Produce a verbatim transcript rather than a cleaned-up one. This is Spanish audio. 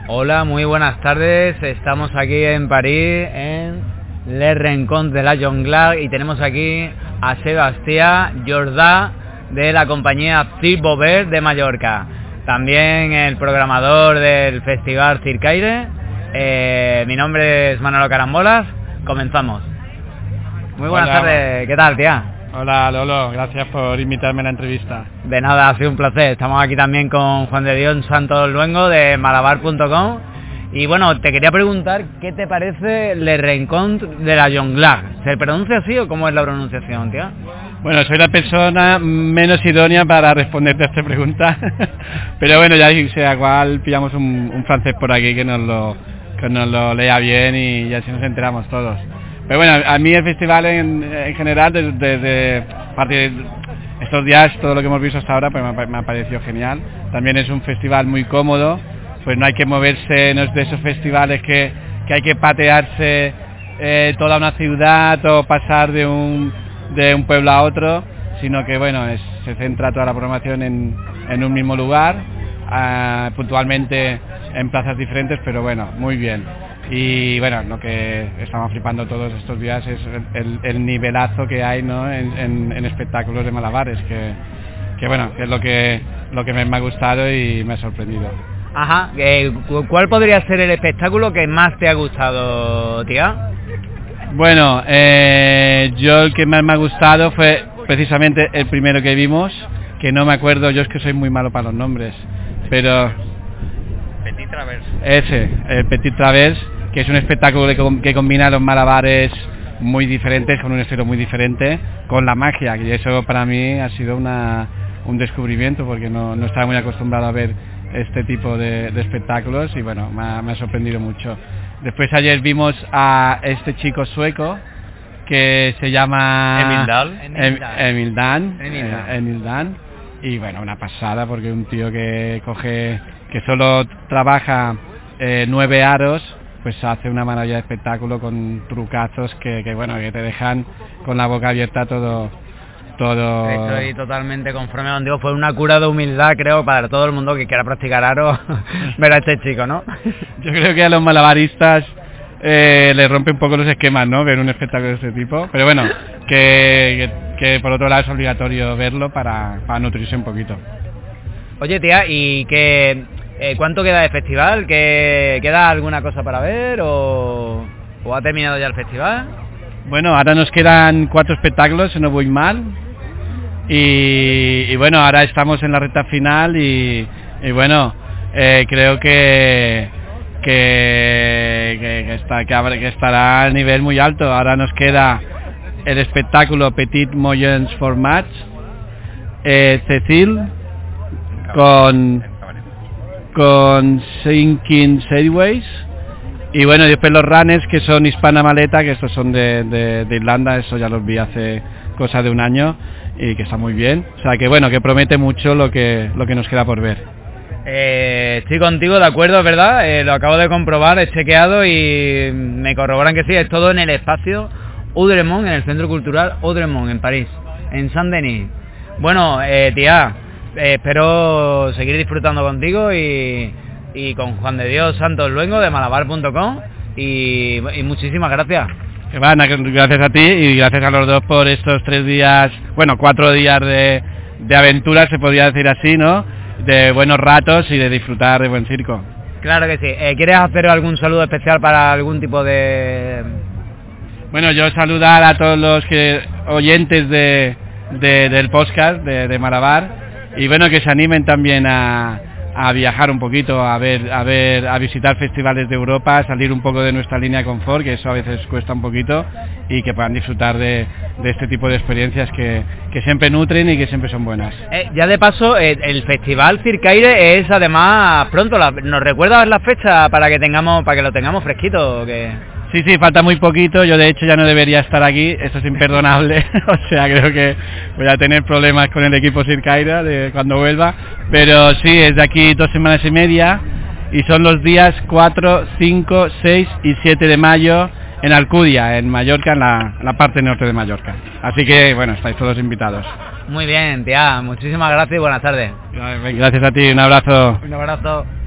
Hola, muy buenas tardes. Estamos aquí en París, en Le Rencontre de la Jonglage, y tenemos aquí a Sebastián Jordà de la compañía Cirque Beauvais de Mallorca. También el programador del Festival Circaire. Eh, mi nombre es Manolo Carambolas. Comenzamos. Muy buenas Hola. tardes. ¿Qué tal, tía? Hola Lolo, gracias por invitarme a la entrevista. De nada, ha sido un placer. Estamos aquí también con Juan de Dios Santos Luengo de malabar punto com. Y bueno, te quería preguntar qué te parece Le Rencontre de la Jonglage. ¿Se pronuncia así o cómo es la pronunciación, tía? Bueno, soy la persona menos idónea para responderte a esta pregunta. Pero bueno, ya sea cual pillamos un, un francés por aquí que nos lo que nos lo lea bien y así nos enteramos todos. Pero bueno, a mí el festival en, en general, desde, desde parte de estos días, todo lo que hemos visto hasta ahora, pues me ha, me ha parecido genial. También es un festival muy cómodo, pues no hay que moverse, no es de esos festivales que, que hay que patearse eh, toda una ciudad o pasar de un, de un pueblo a otro, sino que bueno, es, se centra toda la programación en, en un mismo lugar, uh, puntualmente en plazas diferentes, pero bueno, muy bien. Y bueno, lo que estamos flipando todos estos días es el, el nivelazo que hay, ¿no? en, en, en espectáculos de malabares, que, que bueno, que es lo que lo que me, me ha gustado y me ha sorprendido. Ajá, eh, ¿cuál podría ser el espectáculo que más te ha gustado, tía? Bueno, eh, yo el que más me ha gustado fue precisamente el primero que vimos, que no me acuerdo, yo es que soy muy malo para los nombres, pero... Petit Travers. Ese, el Petit Travers, que es un espectáculo que, que combina los malabares muy diferentes, con un estilo muy diferente, con la magia, y eso para mí ha sido una, un descubrimiento, porque no, no estaba muy acostumbrado a ver este tipo de, de espectáculos, y bueno, me ha, me ha sorprendido mucho. Después ayer vimos a este chico sueco, que se llama... Emil Dahl. Em, Emil Dan. Emil Dan. Eh, Emil Dan. Y bueno, una pasada, porque un tío que coge, que solo trabaja eh, nueve aros, pues hace una maravilla de espectáculo con trucazos que, que bueno, que te dejan con la boca abierta todo, todo. Estoy totalmente conforme contigo. Fue una cura de humildad, creo, para todo el mundo que quiera practicar aro, ver a este chico, ¿no? Yo creo que a los malabaristas eh, les rompe un poco los esquemas, ¿no? Ver un espectáculo de este tipo, pero bueno, que, que, que por otro lado es obligatorio verlo para, para nutrirse un poquito. Oye, tía, ¿y qué, eh, cuánto queda de festival? ¿Qué, ¿Queda alguna cosa para ver o, o ha terminado ya el festival? Bueno, ahora nos quedan cuatro espectáculos, si no voy mal, y, y bueno, ahora estamos en la recta final y, y bueno, eh, creo que que, que, que, está, que, habrá, que estará a nivel muy alto. Ahora nos queda el espectáculo Petit Moyens Formats, eh, Cecil con con Sinking Sideways, y bueno, y después los runners, que son Hispana Maleta, que estos son de, de, de Irlanda, eso ya los vi hace cosa de un año y que está muy bien, o sea que bueno, que promete mucho lo que lo que nos queda por ver. Eh, estoy contigo, de acuerdo, ¿verdad? Eh, lo acabo de comprobar, he chequeado y me corroboran que sí, es todo en el espacio Audremont, en el Centro Cultural Audremont, en París, en Saint-Denis. Bueno, eh, tía, eh, espero seguir disfrutando contigo y, y con Juan de Dios Santos Luengo de malabar punto com y, y muchísimas gracias. Ivana, gracias a ti y gracias a los dos por estos tres días, bueno, cuatro días de, de aventura, se podría decir así, ¿no? De buenos ratos y de disfrutar de buen circo. Claro que sí. Eh, ¿Quieres hacer algún saludo especial para algún tipo de...? Bueno, yo saludar a todos los que oyentes de, de del podcast de, de Malabar, y bueno, que se animen también a, a viajar un poquito, a ver, a ver, a visitar festivales de Europa, salir un poco de nuestra línea de confort, que eso a veces cuesta un poquito, y que puedan disfrutar de, de este tipo de experiencias que, que siempre nutren y que siempre son buenas. Eh, ya de paso, eh, el festival Circaire es además pronto. La, ¿nos recuerdas la fecha para que tengamos, para que lo tengamos fresquito? Que... Sí, sí, falta muy poquito. Yo de hecho ya no debería estar aquí, eso es imperdonable. O sea, creo que voy a tener problemas con el equipo Circaire de cuando vuelva. Pero sí, es de aquí dos semanas y media y son los días cuatro, cinco, seis y siete de mayo en Alcudia, en Mallorca, en la, en la parte norte de Mallorca. Así que, bueno, estáis todos invitados. Muy bien, tía, muchísimas gracias y buenas tardes. Gracias a ti, un abrazo. Un abrazo.